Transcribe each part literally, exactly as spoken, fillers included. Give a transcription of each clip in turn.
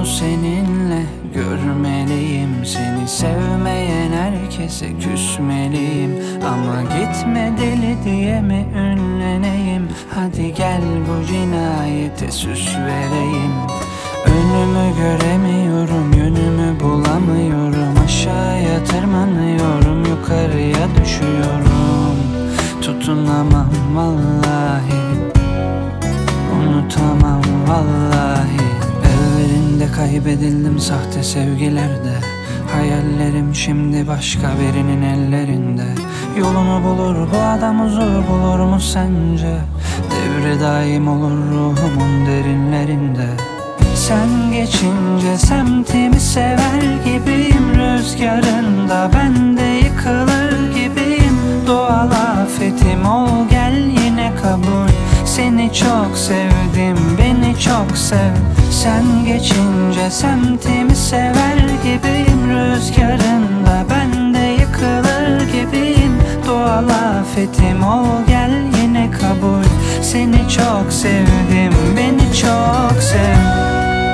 Yolumu seninle görmeliyim, seni sevmeyen herkese küsmeliyim. Ama gitme deli diye mi ünleneyim? Hadi gel bu cinayete süs vereyim. Önümü göremiyorum, yönümü bulamıyorum. Aşağıya tırmanıyorum, yukarıya düşüyorum. Tutunamam vallahi, unutamam vallahi. Evvelinde kaybedildim sahte sevgilerde. Hayallerim şimdi başka birinin ellerinde. Yolunu bulur bu adam, huzur bulur mu sence? Devri daim olur ruhumun derinlerinde. Sen geçince semtimi sever gibiyim. Rüzgarında ben de yıkılır gibiyim. Doğal afetim ol gel yine kabul. Seni çok sevdim, beni çok sev. Sen geçince semtimi sever gibiyim. Rüzgarında ben de yıkılır gibiyim. Doğal afetim ol gel yine kabul. Seni çok sevdim, beni çok sev.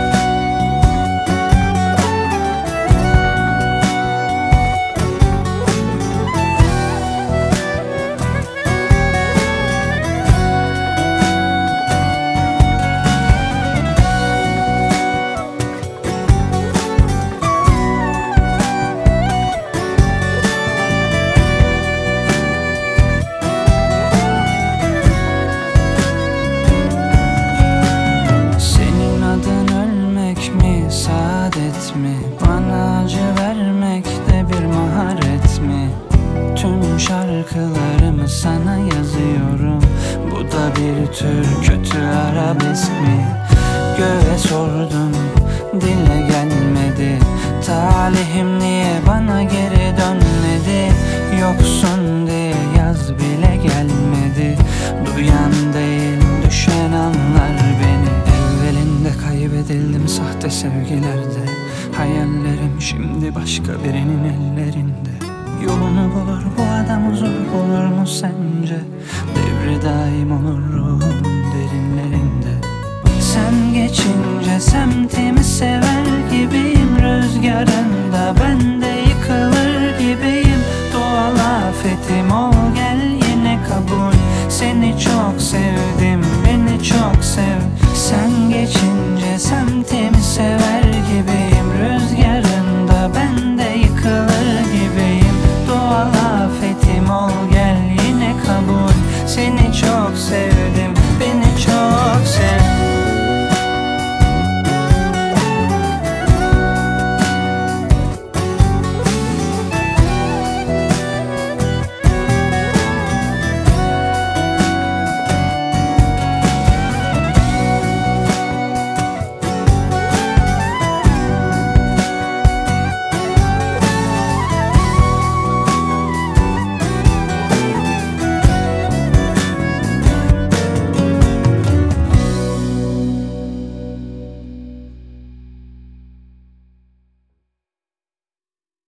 Saadet mi? Bana acı vermek de bir maharet mi? Tüm şarkılarımı sana yazıyorum. Bu da bir tür kötü arabesk mi? Göğe sordum, dile gelmedi. Talihim niye bana geri dönmedi? Yoksun diye yaz bile gelmedi. Duyan değil, düşen anlar beni. Evvelinde kaybedildim sahte sevgilerde. Hayallerim şimdi başka birinin ellerinde. Yolunu bulur bu adam, huzur bulur mu sence? Devri daim olur ruhumun derinlerinde. Sen geçince semtimi sever gibiyim. Rüzgarında ben de yıkılır gibiyim. Doğal afetim ol gel yine kabul. Seni çok sevdim, beni çok sev. Sen geçince semtimi sever